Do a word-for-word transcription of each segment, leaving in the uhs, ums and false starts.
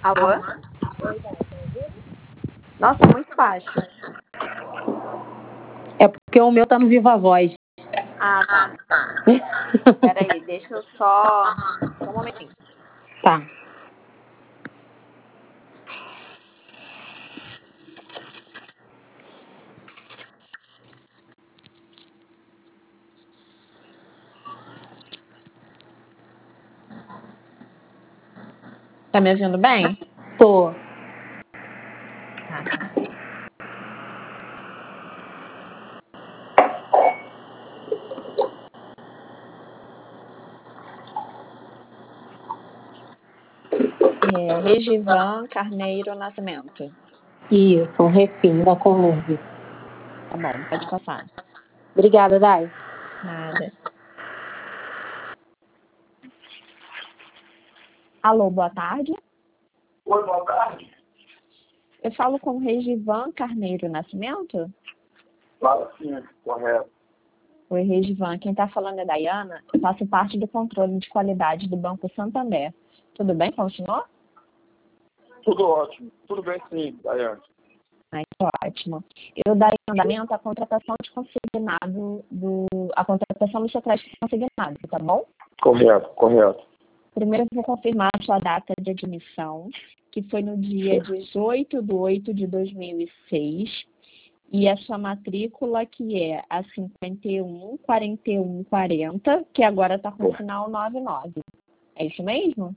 Alô? Oi, Dai, tá ouvindo? Nossa, muito baixo. É porque o meu tá no Viva Voz. Ah, tá. Peraí, deixa eu só... Só um momentinho. Tá. Tá me ouvindo bem? Tô. Tá. É, Regivan Carneiro Nascimento. Isso, um refim da Conlurb. Tá bom, pode passar. Obrigada, Dai. Nada. Alô, boa tarde. Oi, boa tarde. Eu falo com Regivan Carneiro Nascimento? Claro, sim, correto. Oi, Regivan. Quem tá falando é Dayana. Eu faço parte do controle de qualidade do Banco Santander. Tudo bem com o senhor? Tudo ótimo. Tudo bem, sim, Daiane. Ai, que ótimo. Eu darei andamento à contratação de consignado do... a contratação do seu crédito consignado, tá bom? Correto, correto. Primeiro eu vou confirmar a sua data de admissão, que foi no dia dezoito de oito de dois mil e seis, e a sua matrícula, que é a cinquenta e um, quarenta e um, quarenta, que agora está com o final noventa e nove. É isso mesmo?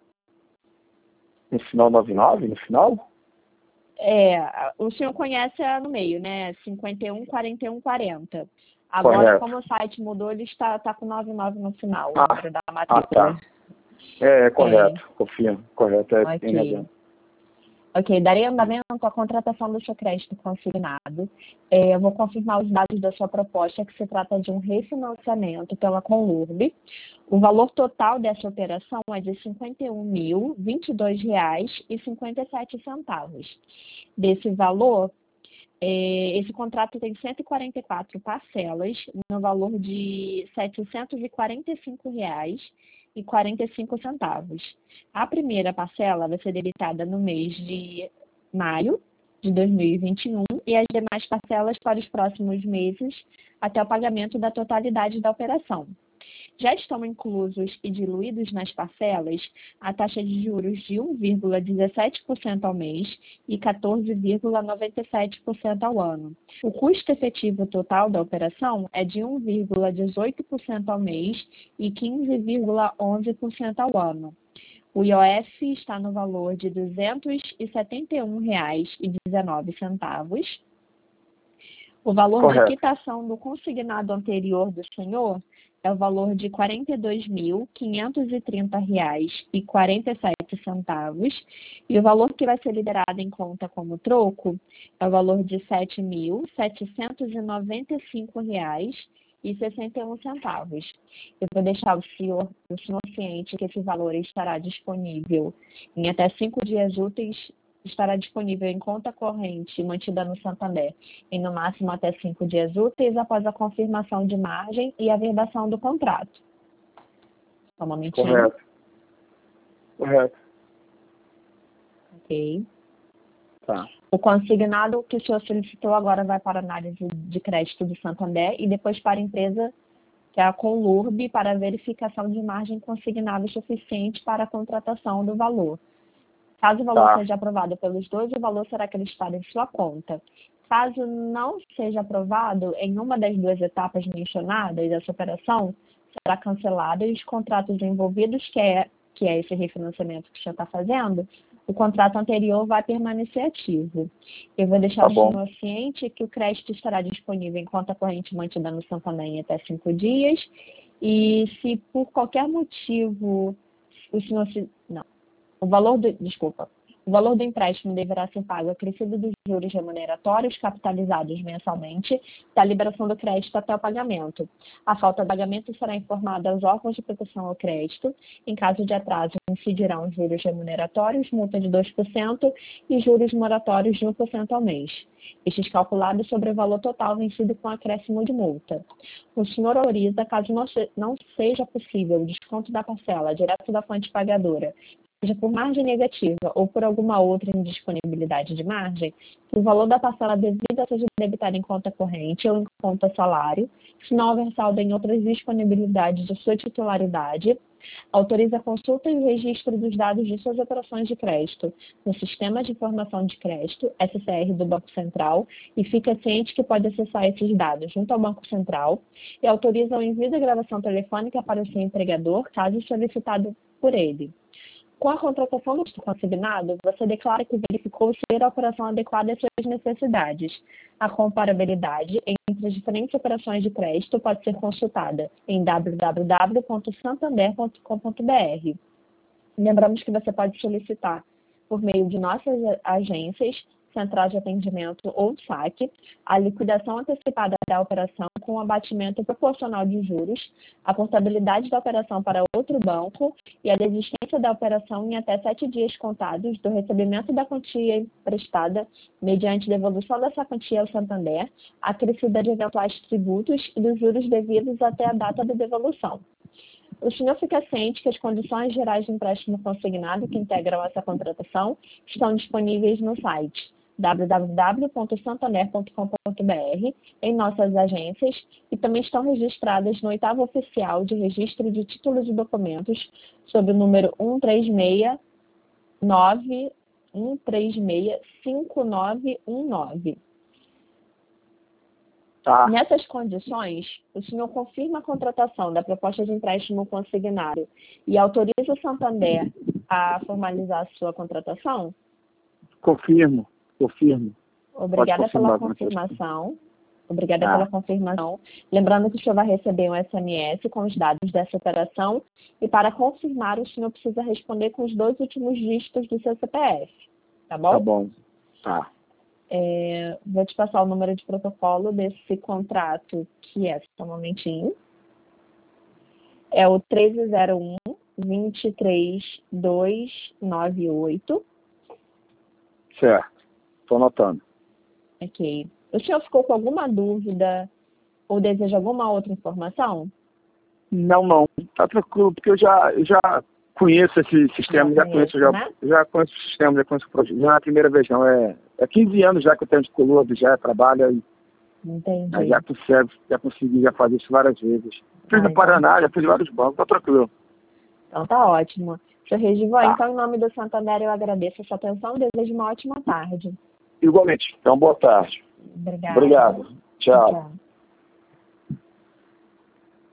No final nove nove, no final? É, o senhor conhece a no meio, né? cinquenta e um, quarenta e um, quarenta. Agora, Correto. como o site mudou, ele está, está com noventa e nove no final, Ah, o número da Ah, matrícula. tá. É, é correto, confirmo. Correto, é, tem Ok. razão. Ok, darei andamento à contratação do seu crédito consignado. É, eu vou confirmar os dados da sua proposta, que se trata de um refinanciamento pela Conlurb. O valor total dessa operação é de cinquenta e um mil, vinte e dois reais e cinquenta e sete centavos. Desse valor, é, esse contrato tem cento e quarenta e quatro parcelas, no valor de setecentos e quarenta e cinco reais e quarenta e cinco centavos. A primeira parcela vai ser debitada no mês de maio de dois mil e vinte e um e as demais parcelas para os próximos meses até o pagamento da totalidade da operação. Já estão inclusos e diluídos nas parcelas a taxa de juros de um vírgula dezessete por cento ao mês e quatorze vírgula noventa e sete por cento ao ano. O custo efetivo total da operação é de um vírgula dezoito por cento ao mês e quinze vírgula onze por cento ao ano. O I O F está no valor de duzentos e setenta e um reais e dezenove centavos. O valor Correto. de quitação do consignado anterior do senhor é o valor de quarenta e dois mil, quinhentos e trinta reais e quarenta e sete centavos, e o valor que vai ser liberado em conta como troco é o valor de sete mil, setecentos e noventa e cinco reais e sessenta e um centavos. Eu vou deixar o senhor, o senhor ciente que esse valor estará disponível em até cinco dias úteis, estará disponível em conta corrente mantida no Santander em no máximo até cinco dias úteis após a confirmação de margem e a verbação do contrato. Só um momentinho. Correto. Correto. Ok. Tá. O consignado que o senhor solicitou agora vai para a análise de crédito do Santander e depois para a empresa, que é a Conlurb, para a verificação de margem consignável suficiente para a contratação do valor. Caso o valor Tá. seja aprovado pelos dois, o valor será acreditado em sua conta. Caso não seja aprovado em uma das duas etapas mencionadas dessa operação, será cancelado e os contratos envolvidos, que é, que é esse refinanciamento que o senhor está fazendo, o contrato anterior vai permanecer ativo. Eu vou deixar Tá o bom. senhor ciente que o crédito estará disponível em conta corrente mantida no Santander em até cinco dias e se por qualquer motivo o senhor se... Não. O valor do, desculpa, o valor do empréstimo deverá ser pago acrescido dos juros remuneratórios capitalizados mensalmente da liberação do crédito até o pagamento. A falta de pagamento será informada aos órgãos de proteção ao crédito. Em caso de atraso, incidirão juros remuneratórios, multa de dois por cento e juros moratórios de um por cento ao mês. Estes calculados sobre o valor total vencido com acréscimo de multa. O senhor autoriza, caso não, se, não seja possível o desconto da parcela direto da fonte pagadora, seja por margem negativa ou por alguma outra indisponibilidade de margem, o valor da parcela devida seja debitada em conta corrente ou em conta salário, se não houver saldo em outras disponibilidades de sua titularidade, autoriza a consulta e o registro dos dados de suas operações de crédito no Sistema de Informação de Crédito, S C R do Banco Central, e fica ciente que pode acessar esses dados junto ao Banco Central, e autoriza o envio da gravação telefônica para o seu empregador, caso solicitado por ele. Com a contratação do título consignado, você declara que verificou ser a operação adequada às suas necessidades. A comparabilidade entre as diferentes operações de crédito pode ser consultada em w w w ponto santander ponto com ponto b r. Lembramos que você pode solicitar, por meio de nossas agências, Central de Atendimento ou S A C, a liquidação antecipada da operação com abatimento proporcional de juros, a portabilidade da operação para outro banco e a desistência da operação em até sete dias contados do recebimento da quantia emprestada mediante devolução dessa quantia ao Santander, acrescida de eventuais tributos e dos juros devidos até a data da devolução. O senhor fica ciente que as condições gerais de empréstimo consignado que integram essa contratação estão disponíveis no site w w w ponto santander ponto com ponto b r, em nossas agências, e também estão registradas no oitavo oficial de registro de títulos e documentos, sob o número um três seis nove um três seis cinco nove um nove. Tá. Nessas condições, o senhor confirma a contratação da proposta de empréstimo consignado e autoriza o Santander a formalizar a sua contratação? Confirmo, confirmo. Obrigada pela confirmar, confirmação. Obrigada Ah. pela confirmação. Lembrando que o senhor vai receber um S M S com os dados dessa operação e, para confirmar, o senhor precisa responder com os dois últimos dígitos do seu C P F. Tá bom? Tá bom. Tá. É, vou te passar o número de protocolo desse contrato, que é, só um momentinho, é o treze zero um, vinte e três, duzentos e noventa e oito. Certo. Estou anotando. Ok. O senhor ficou com alguma dúvida ou deseja alguma outra informação? Não, não. Tá tranquilo, porque eu já, eu já conheço esse sistema, já, Já conheço, conhece, já, né? já conheço o sistema, já conheço o projeto. Já não é a primeira vez, não. É, é quinze anos já que eu tenho de Colombo, já trabalho e Entendi. já consegui, já consegui já fazer isso várias vezes. Fiz Ah, no então- Paraná, já fiz vários bancos, tá tranquilo. Então tá ótimo. senhor Regivan, Tá. então, em nome do Santander, eu agradeço a sua atenção e desejo uma ótima tarde. Igualmente. Então, boa tarde. Obrigada. Obrigado. Tchau. Tchau.